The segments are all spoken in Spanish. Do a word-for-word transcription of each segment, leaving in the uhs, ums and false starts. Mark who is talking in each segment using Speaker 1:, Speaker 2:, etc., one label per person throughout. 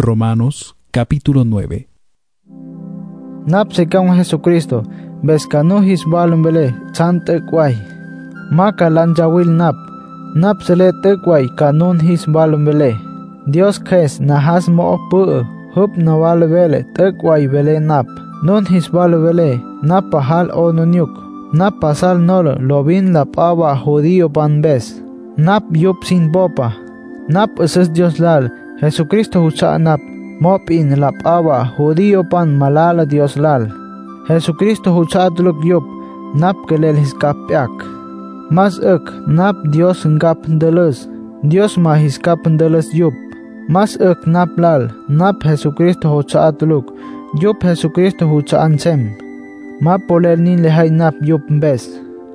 Speaker 1: Romanos capítulo nueve.
Speaker 2: Nap se kang Jesucristo, bes kanu his balum bele, chan tekwai. Maka lanjawil nap, nap sele tekwai kanun his balum bele. Dios kes nahas mo pu, hup nawal bele, tekwai bele nap. Nun his balu bele, nap pahal o nunyuk. Nap pasal nolo, lobin la pawa judío pan bes. Nap yup sin popa. Nap eses Dios lal, Jesucristo hucha nap. Mop in la pawa judío pan malala Dios lal. Jesucristo hucha tuluk yup, nap kelel his kapiak. Mas ek, nap Dios ngap ndeles. Dios ma his kap ndeles yup. Mas ek nap lal, nap Jesucristo hucha tuluk. Yup Jesucristo hucha ansem. Ma polel nin lehay nap yup bes.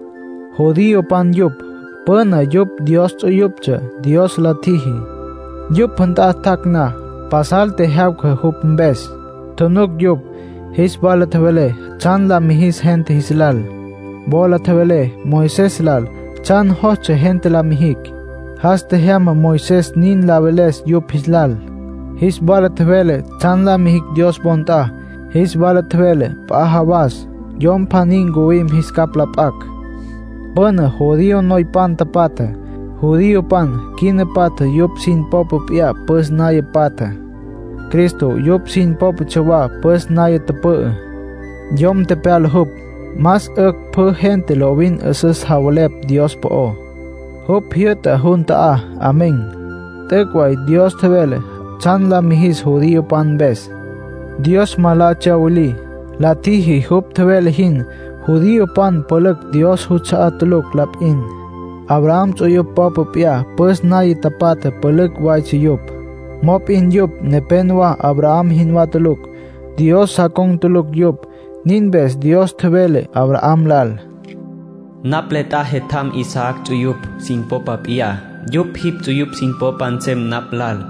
Speaker 2: Judío pan yup. Pena yup Dios to yup cha, Dios latihi. Yup hanta takna, pasal te hab ke hup bes. Tunuk yup, his balat vele, chan la mi his gente his lal. Bolat vele, Moises lal, chan hoche gente la mihik. Has te hama Moises nin la veles yup his lal. His balat vele, chan la mihik Dios bonta. His balat vele, pahabas, yom panin guim his kaplapak. Pena judío noy pan tapata. Judío pan, kine pata yup sin popo pia, pues naye pata. Cristo yup sin popo chawa, pues naye tepe. Yom te peal hup, mas ek pe gente lo win eses hawalep Dios po o. Hup hieta junta a, amén. Tekway Dios te vele, chan la mihis judío pan bes. Dios mala chawili, latihi hup te vele hin, judío pan polek Dios hucha atuluk lap in. Abraham chuyup papa pia, pues nayi tapata polek wai chuyup. Mop in yup, nepenwa Abraham hinwa tuluk. Dios sakong tuluk yup, ninbes Dios tevele Abraham lal.
Speaker 3: Napleta hetam Isaac chuyup sin popa pia, yup hip chuyup sin popan sem naplal.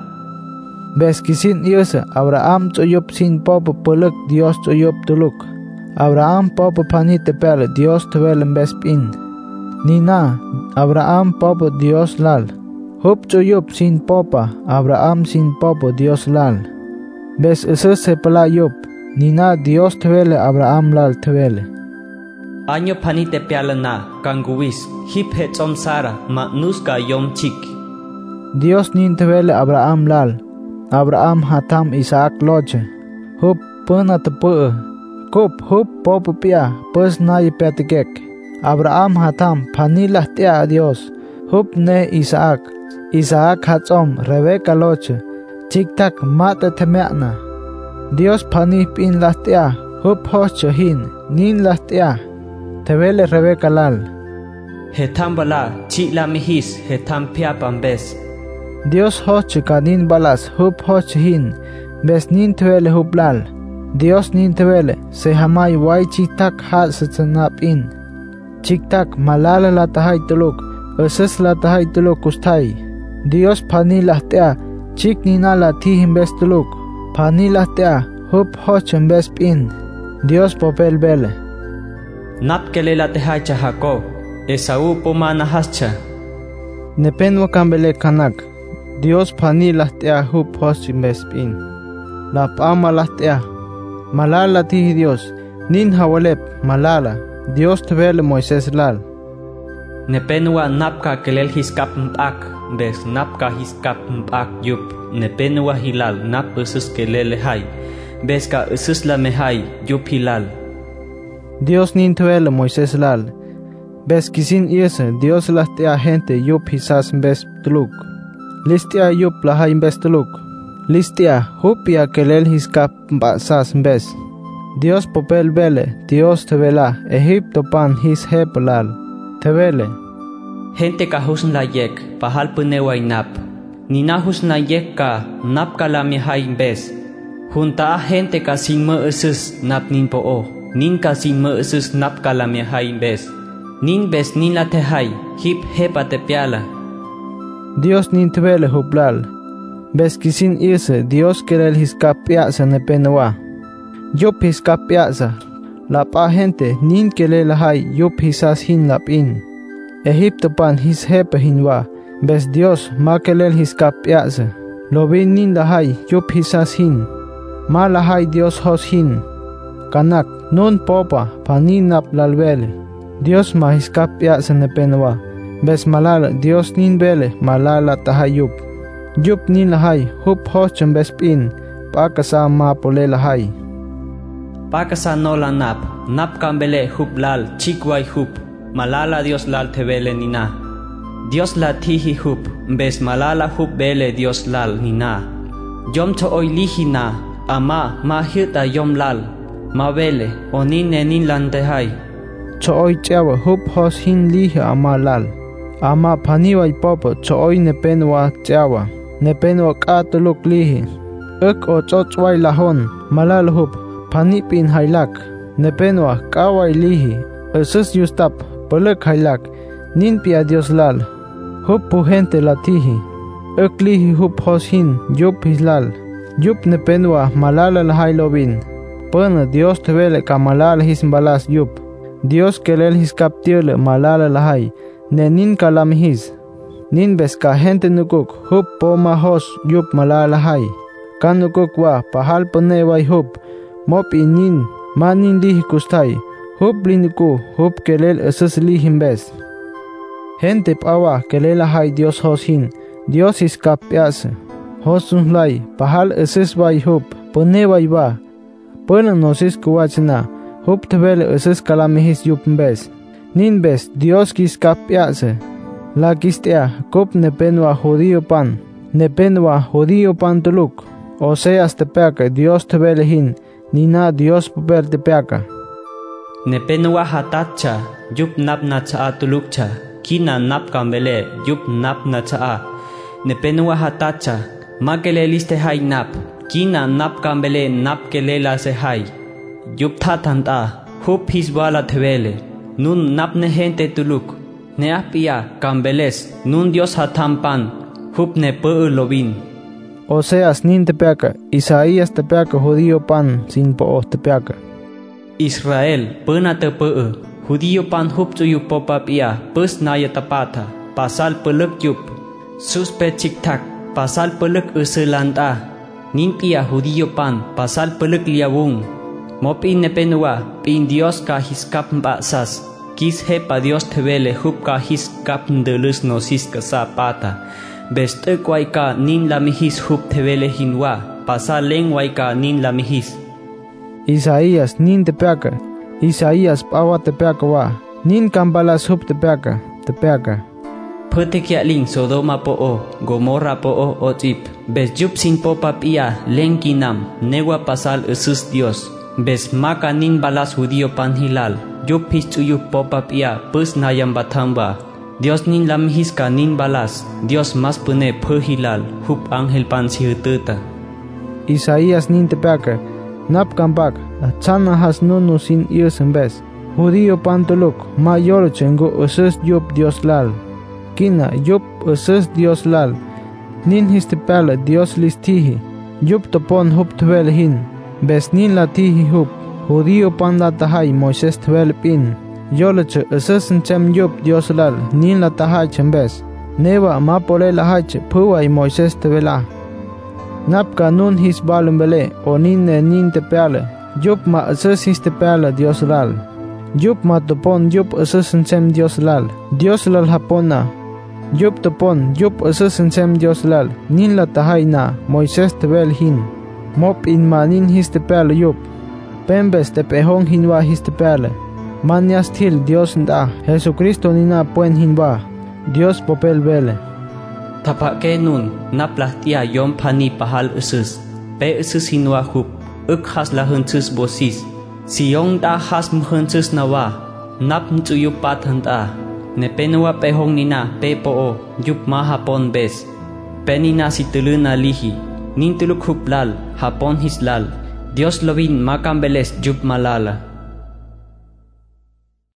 Speaker 2: Bes kisin yose Abraham chuyup sin popa polek Dios chuyup tuluk. Abraham popa panite pele Dios tevele bes pin. Nina, Abraham popo Dios lal. Hup chuyup sin popa, Abraham sin popo Dios lal. Bes ese sepala yup, Nina Dios tevele Abraham lal tevele.
Speaker 3: Año panite piala na, kanguis, hip hetzom sara, ma nuska yom chik.
Speaker 2: Dios nin tevele Abraham lal. Abraham hatam Isaac loche. Hup pena tepe. Kup hup popo pia, pues naye petekek. Abraham hatam panilah tia Dios. Hup ne Isaac. Isaac hatzom Rebecca loche. Chiktak mate temeana. Dios pani pin lah tia. Hup hoche hin. Nin lah tia. Tevele Rebecca lal.
Speaker 3: Hetam bala chila mihis hetam pia pambes.
Speaker 2: Dios hoche kanin balas hup hoche hin. Bes nin tevele hup lal. Dios nin tevele se hamay wai chiktak hat setsenap in. Chiktak malala la tahay tuluk, eses la tahay tuluk kustay. Dios pani lahtea, chik nina la tihim bes tuluk. Pani lahtea, hup hochem bes pin. Dios popel bele.
Speaker 3: Nap kele la tehay cha Jacob, Esau pomana hascha.
Speaker 2: Nepenwa kambele kanak. Dios pani lahtea hup hochem bes pin. La pama lahtea. Malala tihi Dios, nin hawalep malala. Dios tevele Moises lal.
Speaker 3: Nepenwa napka kelel hiskap mpak, bes napka hiskap mpak yup. Nepenwa hilal nap usus kelele hay, bes ka usus la mehay yup hilal.
Speaker 2: Dios nin tevele Moises lal. Bes kisin yese Dios lastia gente yup hisas bes tuluk. Listia yup lahay bes tuluk. Listia hupia kelel hiskap mbasas bes. Dios popel bele, Dios tevela, Egipto pan his hepelal, tevele.
Speaker 3: Gente ka husn la yek, pahal puneway nap. Nina husn la yek ka, nap ka la mihay bes. Junta a gente ka sin me usus nap nin po o. Nin ka sin me usus nap ka la mihay bes. Nin bes nin la tehay, hip hepa te piala.
Speaker 2: Dios nin tevele huplal. Bes kisin irse, Dios kerel his kapia sa nepenwa. Yup his kapiasa. Lap a gente nin kele lahay yup hisas hin lap in. Egipto pan his hepe hinwa. Bes Dios ma kelel his kapiasa. Lobin nin lahay yup hisas hin. Ma lahay Dios hos hin. Kanak nun popa panin nap lalbele. Dios mahiskap ya se nepenwa. Bes malala Dios nin bele malala tahay yup. Yup nin lahay hup hos chen bes pin. Pakasa ma pole lahay.
Speaker 3: Pakasa no la nap. Nap kambele hup lal chikway hup. Malala Dios lal tebele nina. Dios la tihi hup. Bes malala hup bele Dios lal nina. Yom to oy lihina. Ama ma hirta yom lal. Ma bele onin nenin lantehay.
Speaker 2: Chooy chawa hup hos hin lihi ama lal. Ama paniway popo chooy nepenwa chawa. Nepenwa katuluk lihi. Uk o chochway lahon. Malal hup panipin haylak. Nepenwa kaway lihi. Esus yustap pelek haylak. Ninpia Dios lal. Hup pu gente latihi. Uk lihi hup hos hin yup hislal. Yup nepenwa malala lahay lobin. Pena Dios te vele ka malala his balas yup. Dios kelel his kaptiole malala lahay. Nenin kalam his. Nin bes ka gente nukuk hup poma hos yup malala lahay. Kan nukuk wa pahal pone way hup. Mop inin manin lihi kustay. Hup liniku hup kelel eses lihim bes. Gente pawa kelel lahay Dios hos hin. Dios his kapiase. Hos unlay pahal eses way hup. Pone way ba. Pena nosis kuwachna, hup tebele eses kalamihis yumbes. Nin bes Dios kis kapiase. La kistea kup nepenwa judío pan. Nepenwa judío pan tuluk. O seas tepeaka Dios tebele hin. Nina Dios puper tepeaka.
Speaker 3: Nepenwa hatacha yup nap na chaa tulukcha. Kina nap kambele yup nap na chaa. Nepenwa hatacha makele liste hay nap. Kina nap kambele nap kelela se hay. Yup tatanta, hup hisbala tevele. Nun nap ne gente tuluk. Ne apia kambeles, nun Dios hatampan. Hup ne pe lobin.
Speaker 2: Oseas nin tepeaka, Isaías tepeaka judío pan sin po tepeaka.
Speaker 3: Israel, pena te pe. Judío pan hup tuyu popapia, pus naya tapata. Pasal peluk yup. Suspe chiktak, pasal peluk usulanta. Nimpia judío pan, pasal peluk liabung. Mopin nepenua, pin Dios ka hiskap mbasas. Kis hepa Dios tevele hup ka hiskap ndelus nosis ka sapata. Beste kway ka nin lamihis hup tevele hinwa. Pasal lengway ka nin lamihis.
Speaker 2: Isaías nin tepeaka. Isaías pawa tepeaka wa. Nin kambalas hup tepeaka. Tepeaka.
Speaker 3: Pwede kya ling Sodoma po o, Gomorra po o o tip. Bes yup sin po papia, lenkinam, newa pasal esus Dios. Bes maka nin balas judío pan hilal. Yup his tuyup po papia, pus nayam batamba. Dios nin lamhis ka nin balas. Dios mas pune pe hilal, hup angel pan sihututa.
Speaker 2: Isaías nin tepeaka. Nap kampak, chana has nunu sin iusen bes. Judío pan tuluk, ma yolo chengo esus yup Dios lal. Kina yup eses Dios lal. Nin histepala Dios listihi. Yup topon hup tvel hin. Bes nin latihi hup. Judío pan latahay Moises tvel pin. Yolache eses nchem yup Dios lal. Nin latahay chembes. Neva ma pole lahache puway Moises tvela. Nap kanun his balumbele o nin ne nin tepale. Yup ma eses histepala Dios lal. Yup ma topon yup eses nchem Dios lal. Dios lal hapona. Yup topon, yup eses ensem Dios lal, nin la tahay na, Moises tebel hin. Mop in ma nin his tepele yup. Pembes tepehong hinwa his tepele. Manias til Dios nda, Jesucristo nina puen hinwa. Dios popel bele.
Speaker 3: Tapake nun, naplahtia yom pani pahal eses. Pe eses hinwa hup, uk has la huntus bosis. Siyong da has mhuntus nawa, nap ntuyup patanta. Nepenua pehong nina pepo o yup ma hapon bes. Penina si tuluna lihi. Nin tuluk huplal hapon hislal. Dios lovin makambeles yup malala.